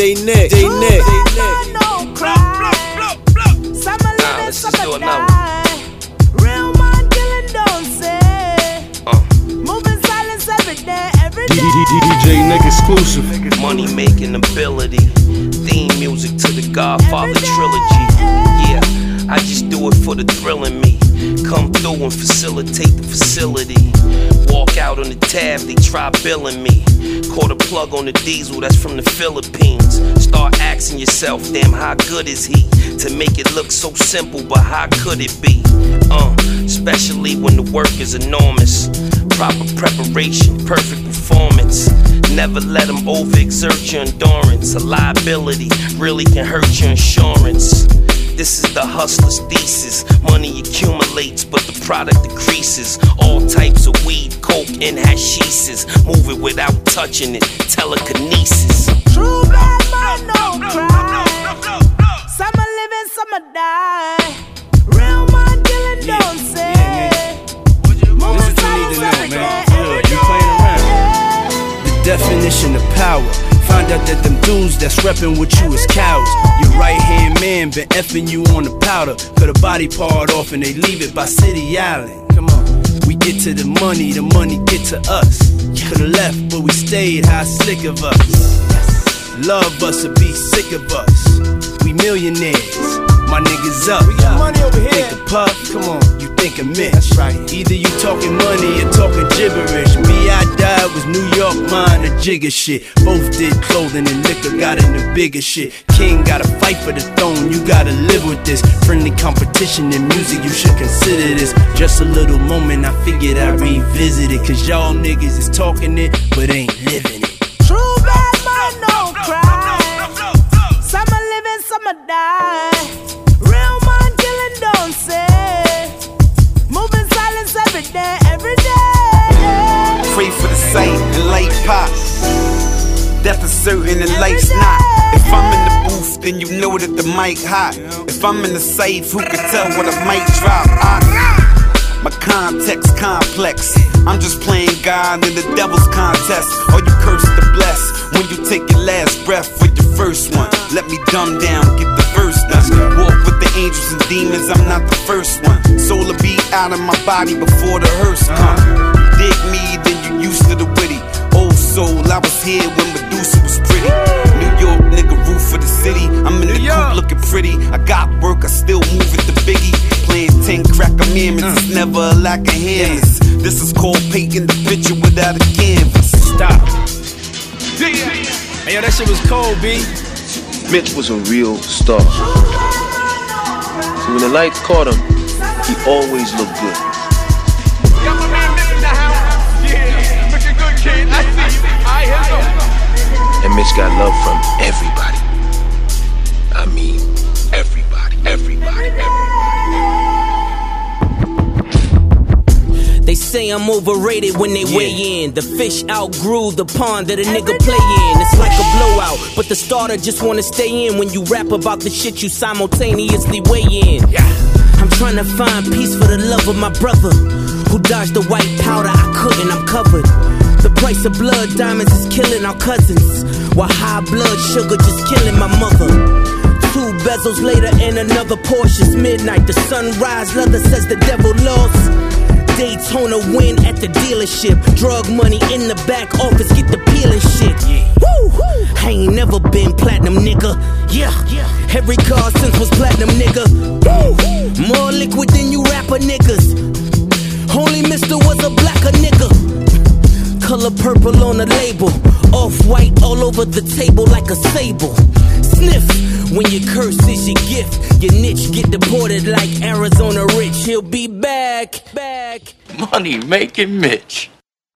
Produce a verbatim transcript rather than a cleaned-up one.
J Nick, J Nick. No cry. Some are living, some are die. Real man killing, don't say. Uh. Moving silence every day, every day. D J Nick exclusive. Money making ability. Theme music to the Godfather trilogy. Yeah, I just do it for the thrill in me. Come through and facilitate the facility. Walk out on the tab, they try billing me. Caught a plug on the diesel, that's from the Philippines. Start asking yourself, damn, how good is he? To make it look so simple, but how could it be? Uh, especially when the work is enormous. Proper preparation, perfect performance. Never let them overexert your endurance. A liability really can hurt your insurance. This is the hustler's thesis. Money accumulates, but the product decreases. All types of weed, coke, and hashishes. Move it without touching it. Telekinesis. True bad man, no cry. Some are living, some are die. Real man killing, don't say. Moving silence every day, every day. The definition of power. Find out that them dudes that's reppin' with you is cowards. Your right hand man been effing you on the powder. Cut a body part off and they leave it by City Island. Come on, we get to the money, the money get to us. Could've left, but we stayed. How slick of us. Love us or be sick of us. We millionaires. My niggas up. We got money over here. Think a puff, come on, you think a Mitch. That's right. Either you talking money or talking gibberish. Me, I died was New York, mine a jigger shit. Both did clothing and liquor, got in the bigger shit. King gotta fight for the throne, you gotta live with this. Friendly competition in music, you should consider this. Just a little moment, I figured I'd revisit it. Cause y'all niggas is talking it, but ain't living it. True bad man, no cry. Some are living, some are die. Real man killing, don't say. Moving silence every day, every day. Pray for the sight and light pop. Death is certain and life's not. If I'm in the booth, then you know that the mic hot. If I'm in the safe, who can tell what I might drop? I, my context complex. I'm just playing God in the devil's contest. Or you curse to bless when you take your last breath for your first one. Let me dumb down, get the verse done. Walk with the angels and demons, I'm not the first one. Soul will be out of my body before the hearse come. Dig me, then you used to the witty. Old soul, I was here when Medusa was pretty. New York nigga, roof of the city. I'm in the coupe looking pretty. I got work, I still move it to Biggie. Playing ten crack amendments, it's never a lack of hammers. This is called painting the picture without a canvas. Stop. Hey yo, that shit was cold, B. Mitch was a real star. So when the lights caught him, he always looked good. Got my man Mitch in the house. Yeah, looking good, kid. I see you. I hear you. And Mitch got love from everybody. I mean, everybody, everybody, everybody. They say I'm overrated when they yeah. weigh in. The fish outgrew the pond that a nigga play in. It's like a blowout, but the starter just wanna stay in when you rap about the shit you simultaneously weigh in. Yeah. I'm trying to find peace for the love of my brother who dodged the white powder. I couldn't, I'm covered. The price of blood diamonds is killing our cousins, while high blood sugar just killing my mother. Two bezels later and another Porsche's midnight. The sunrise leather says the devil lost. Daytona win at the dealership. Drug money in the back office, get the peeling shit. Woo! I ain't never been platinum, nigga. Yeah, every car since was platinum, nigga. Woo! More liquid than you rapper niggas. Only Mister was a blacker nigga. Color purple on the label. Off-white all over the table like a sable. Sniff, when your curse is your gift. Your niche get deported like Arizona Rich. He'll be back, back. Money making Mitch.